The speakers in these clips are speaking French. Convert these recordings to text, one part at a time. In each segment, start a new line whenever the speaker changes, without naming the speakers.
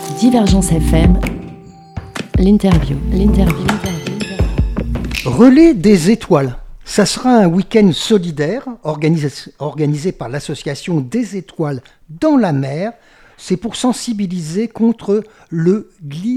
Divergence FM, l'interview.
Relais des étoiles. Ça sera un week-end solidaire organisé par l'association des étoiles dans la mer. C'est pour sensibiliser contre le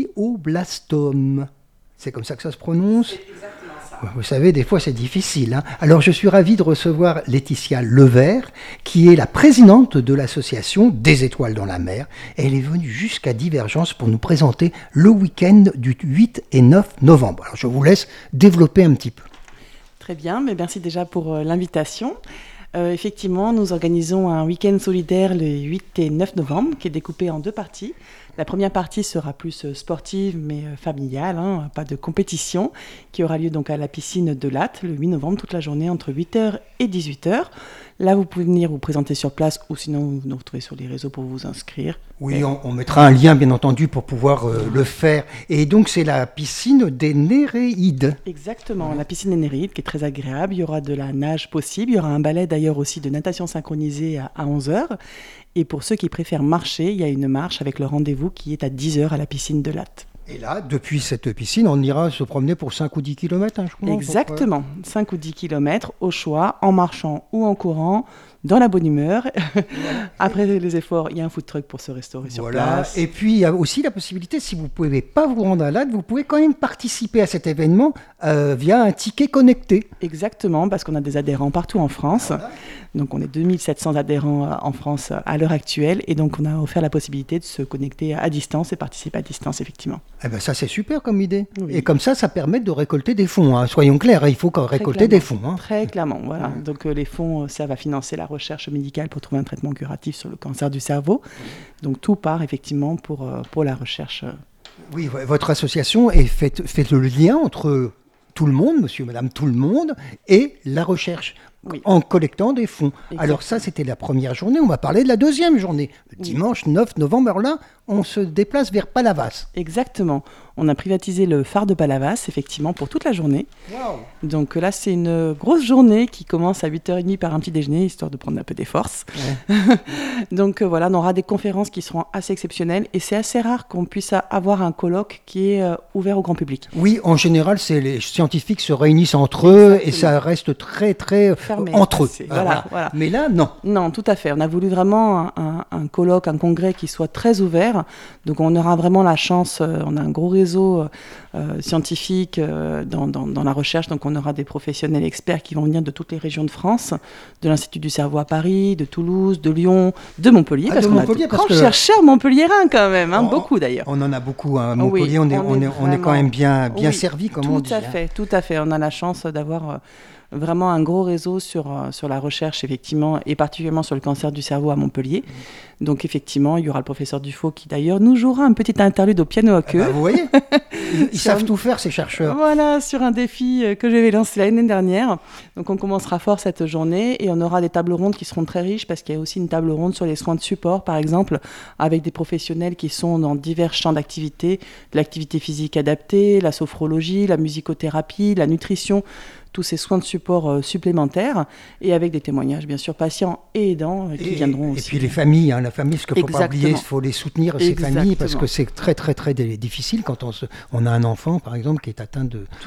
glioblastome. C'est comme ça que ça se prononce ?
C'est exactement ça.
Vous savez, des fois c'est difficile. Alors je suis ravi de recevoir Laetitia Levert, qui est la présidente de l'association des étoiles dans la mer. Elle est venue jusqu'à Divergence pour nous présenter le week-end du 8 et 9 novembre. Alors je vous laisse développer un petit peu.
Très bien, mais merci déjà pour l'invitation. Effectivement, nous organisons un week-end solidaire le 8 et 9 novembre qui est découpé en deux parties. La première partie sera plus sportive mais familiale, pas de compétition, qui aura lieu donc à la piscine de Latte le 8 novembre toute la journée entre 8h et 18h. Là, vous pouvez venir vous présenter sur place ou sinon vous nous retrouvez sur les réseaux pour vous inscrire.
Oui, on mettra un lien bien entendu pour pouvoir le faire. Et donc c'est la piscine des Néréides.
Exactement, la piscine des Néréides qui est très agréable. Il y aura de la nage possible. Il y aura un ballet d'ailleurs aussi de natation synchronisée à 11h. Et pour ceux qui préfèrent marcher, il y a une marche avec le rendez-vous qui est à 10h à la piscine de Latte.
Et là, depuis cette piscine, on ira se promener pour 5 ou 10 km, je crois.
Exactement, 5 ou 10 km au choix, en marchant ou en courant, dans la bonne humeur. Après les efforts, il y a un food truck pour se restaurer sur place.
Et puis, il y a aussi la possibilité, si vous ne pouvez pas vous rendre à Latte, vous pouvez quand même participer à cet événement via un ticket connecté.
Exactement, parce qu'on a des adhérents partout en France. Voilà. Donc, on est 2700 adhérents en France à l'heure actuelle. Et donc, on a offert la possibilité de se connecter à distance et participer à distance, effectivement.
Eh ben, ça, c'est super comme idée.
Oui.
Et comme ça permet de récolter des fonds. Soyons clairs, il faut récolter des fonds.
Très clairement, voilà. Donc, les fonds, ça va financer la recherche médicale pour trouver un traitement curatif sur le cancer du cerveau. Donc, tout part, effectivement, pour la recherche.
Oui, votre association fait le lien entre tout le monde, monsieur, madame, tout le monde, et la recherche. Oui. En collectant des fonds. Exactement. Alors ça, c'était la première journée. On va parler de la deuxième journée. Le dimanche 9 novembre, alors là, on se déplace vers Palavas.
Exactement. On a privatisé le phare de Palavas, effectivement, pour toute la journée.
Wow.
Donc là, c'est une grosse journée qui commence à 8h30 par un petit déjeuner, histoire de prendre un peu des forces. Ouais. Donc voilà, on aura des conférences qui seront assez exceptionnelles. Et c'est assez rare qu'on puisse avoir un colloque qui est ouvert au grand public.
Oui, en général, les scientifiques se réunissent entre eux et ça reste très, très fermé, entre eux.
Voilà.
Mais là, non.
Non, tout à fait. On a voulu vraiment un colloque, un congrès qui soit très ouvert. Donc on aura vraiment la chance, on a un gros réseau scientifique dans la recherche. Donc on aura des professionnels experts qui vont venir de toutes les régions de France, de l'Institut du cerveau à Paris, de Toulouse, de Lyon, de Montpellier. Parce qu'on a de grands chercheurs montpelliérains quand même, beaucoup d'ailleurs.
On en a beaucoup à Montpellier, oui, on est quand même bien servi, comme on dit.
Tout à fait. On a la chance d'avoir vraiment un gros réseau sur la recherche, effectivement, et particulièrement sur le cancer du cerveau à Montpellier. Donc, effectivement, il y aura le professeur Dufaux qui, d'ailleurs, nous jouera un petit interlude au piano à queue.
Vous voyez, ils savent tout faire, ces chercheurs.
Voilà, sur un défi que j'avais lancé l'année dernière. Donc, on commencera fort cette journée et on aura des tables rondes qui seront très riches parce qu'il y a aussi une table ronde sur les soins de support, par exemple, avec des professionnels qui sont dans divers champs d'activité, de l'activité physique adaptée, la sophrologie, la musicothérapie, la nutrition, tous ces soins de support supplémentaires et avec des témoignages, bien sûr, patients et aidants qui viendront aussi.
Et puis les familles, la famille, ce qu'il ne faut pas oublier, il faut les soutenir, ces familles, parce que c'est très, très, très difficile quand on a un enfant, par exemple, qui est atteint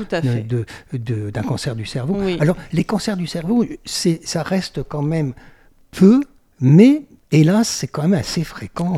d'un cancer du cerveau.
Oui.
Alors, les cancers du cerveau, ça reste quand même peu, mais hélas, c'est quand même assez fréquent.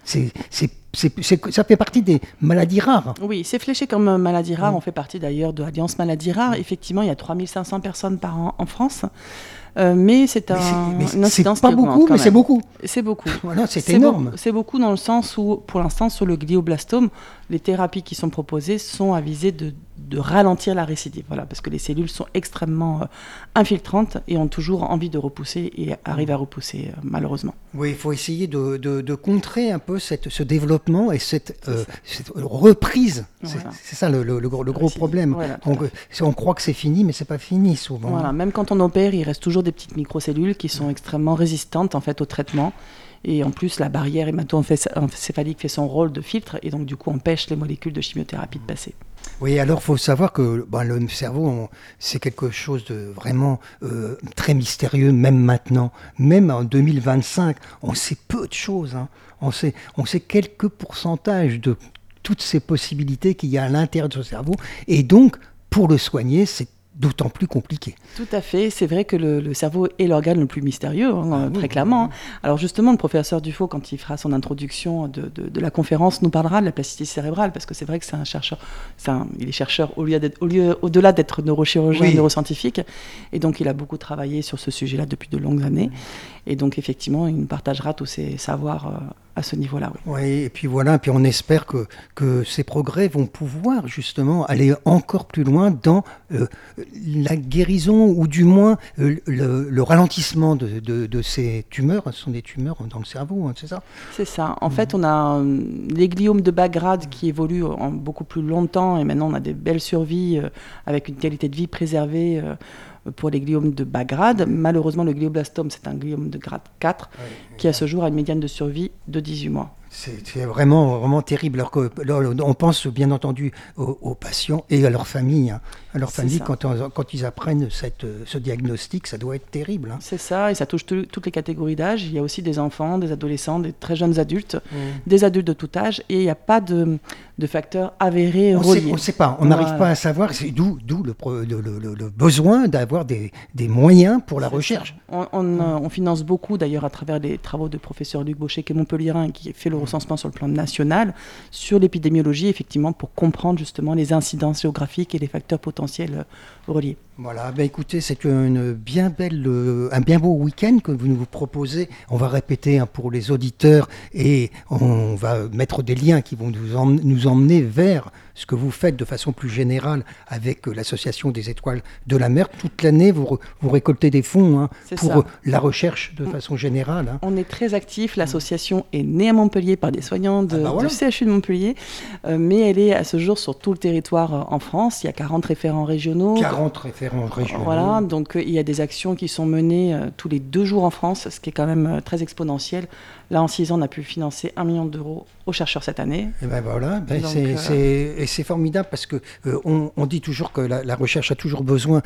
Ça fait partie des maladies rares.
Oui, c'est fléché comme maladie rare. On fait partie d'ailleurs de l'Alliance Maladies Rares. Effectivement, il y a 3500 personnes par an en France. Mais c'est une incidence
qui augmente. C'est pas beaucoup, mais c'est beaucoup.
C'est beaucoup.
Voilà, c'est énorme.
C'est beaucoup dans le sens où, pour l'instant, sur le glioblastome, les thérapies qui sont proposées sont à viser de ralentir la récidive. Voilà, parce que les cellules sont extrêmement infiltrantes et ont toujours envie de repousser et arrivent à repousser, malheureusement.
Oui, il faut essayer de contrer un peu ce développement et cette reprise. Voilà. C'est ça le gros problème. Voilà, on croit que c'est fini, mais c'est pas fini souvent.
Voilà, même quand on opère, il reste toujours des petites microcellules qui sont extrêmement résistantes en fait au traitement. Et en plus, la barrière hémato-encéphalique fait son rôle de filtre et donc du coup empêche les molécules de chimiothérapie de passer.
Oui, alors il faut savoir que le cerveau, c'est quelque chose de vraiment très mystérieux, même maintenant. Même en 2025, on sait peu de choses. Hein. On sait quelques pourcentages de toutes ces possibilités qu'il y a à l'intérieur de ce cerveau. Et donc, pour le soigner, c'est d'autant plus compliqué.
Tout à fait, c'est vrai que le cerveau est l'organe le plus mystérieux, très clairement. Hein. Alors justement, le professeur Dufaux, quand il fera son introduction de la conférence, nous parlera de la plasticité cérébrale, parce que c'est vrai que c'est un chercheur, il est chercheur au-delà d'être neurochirurgien, neuroscientifique, et donc il a beaucoup travaillé sur ce sujet-là depuis de longues années, et donc effectivement, il nous partagera tous ses savoirs à ce niveau-là.
Oui, et puis voilà, puis on espère que ces progrès vont pouvoir justement aller encore plus loin dans la guérison, ou du moins le ralentissement de ces tumeurs. Ce sont des tumeurs dans le cerveau, hein, c'est ça ?
C'est ça. En fait, on a les gliomes de bas grade qui évoluent beaucoup plus longtemps, et maintenant on a des belles survies avec une qualité de vie préservée pour les gliomes de bas grade. Malheureusement, le glioblastome, c'est un gliome de grade 4 qui, à ce jour, a une médiane de survie de 18 mois.
C'est vraiment, vraiment terrible. Alors que, là, on pense bien entendu aux patients et à leur famille. Hein. À leur famille, quand ils apprennent ce diagnostic, ça doit être terrible. Hein.
C'est ça, et ça touche toutes les catégories d'âge. Il y a aussi des enfants, des adolescents, des très jeunes adultes, des adultes de tout âge, et il n'y a pas de facteurs avérés reliés.
On ne sait pas, on n'arrive pas à savoir. C'est d'où le besoin d'avoir des moyens pour la recherche.
On finance beaucoup, d'ailleurs, à travers les travaux de professeur Luc Baucher, qui est montpelliérain, qui fait le recensement sur le plan national, sur l'épidémiologie, effectivement, pour comprendre justement les incidences géographiques et les facteurs potentiels reliés.
Voilà, écoutez, c'est un bien beau week-end que vous nous proposez. On va répéter pour les auditeurs, et on va mettre des liens qui vont nous emmener vers ce que vous faites de façon plus générale avec l'Association des étoiles de la mer. Toute l'année, vous récoltez des fonds pour la recherche de façon générale. Hein.
On est très actifs. L'association est née à Montpellier par des soignants du CHU de Montpellier, mais elle est à ce jour sur tout le territoire en France. Il y a 40 référents régionaux.
40 référents régionaux.
Voilà, donc il y a des actions qui sont menées tous les 2 jours en France, ce qui est quand même très exponentiel. Là, en 6 ans, on a pu financer 1 million d'euros aux chercheurs cette année.
Et voilà, c'est formidable, parce que on dit toujours que la recherche a toujours besoin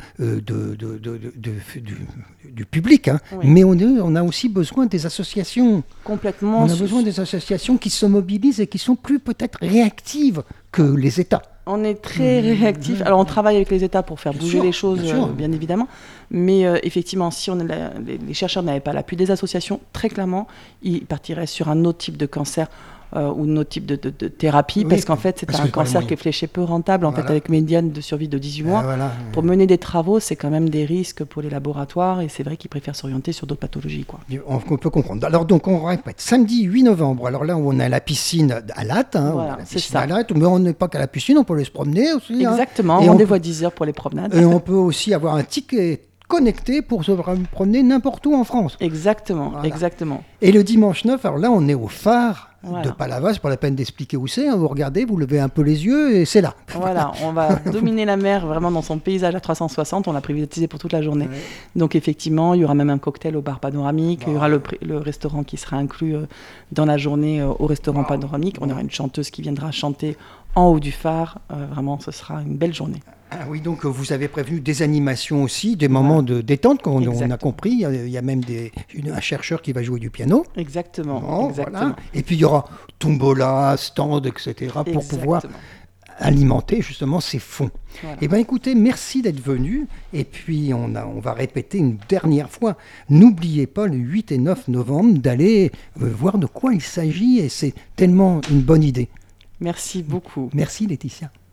du public, hein, mais on a aussi besoin des associations.
Complètement.
On a besoin des associations qui se mobilisent et qui sont plus peut-être réactives que les États.
On est très réactifs. Alors, on travaille avec les États pour faire bouger les choses, bien évidemment. Mais effectivement, si les chercheurs n'avaient pas l'appui des associations, très clairement, ils partiraient sur un autre type de cancer ou un autre type de thérapie, parce qu'en fait, c'est un cancer qui est fléché peu rentable, en fait, avec médiane de survie de 18 mois. Pour mener des travaux, c'est quand même des risques pour les laboratoires, et c'est vrai qu'ils préfèrent s'orienter sur d'autres pathologies, quoi.
On peut comprendre. Alors, donc, on répète, samedi 8 novembre, alors là, on a la piscine à Latte,
c'est ça.
Mais on n'est pas qu'à la piscine, on peut aller se promener aussi.
Exactement, rendez-vous à 10h pour les promenades.
Et on peut aussi avoir un ticket connecté pour se promener n'importe où en France.
Exactement.
Et le dimanche 9, alors là, on est au phare de Palavas, c'est pas la peine d'expliquer où c'est, hein. Vous regardez, vous levez un peu les yeux et c'est là.
Voilà, on va dominer la mer vraiment dans son paysage à 360, on l'a privatisé pour toute la journée. Donc effectivement, il y aura même un cocktail au bar panoramique, il y aura le restaurant qui sera inclus dans la journée au restaurant panoramique, on aura une chanteuse qui viendra chanter en haut du phare, vraiment ce sera une belle journée.
Ah oui, donc vous avez prévenu des animations aussi, des moments de détente, on a compris. Il y a même un chercheur qui va jouer du piano.
Exactement.
Voilà. Et puis il y aura tombola, stand, etc. pour pouvoir alimenter justement ces fonds. Voilà. Eh bien écoutez, merci d'être venu. Et puis on va répéter une dernière fois. N'oubliez pas le 8 et 9 novembre d'aller voir de quoi il s'agit, et c'est tellement une bonne idée.
Merci beaucoup.
Merci Laetitia.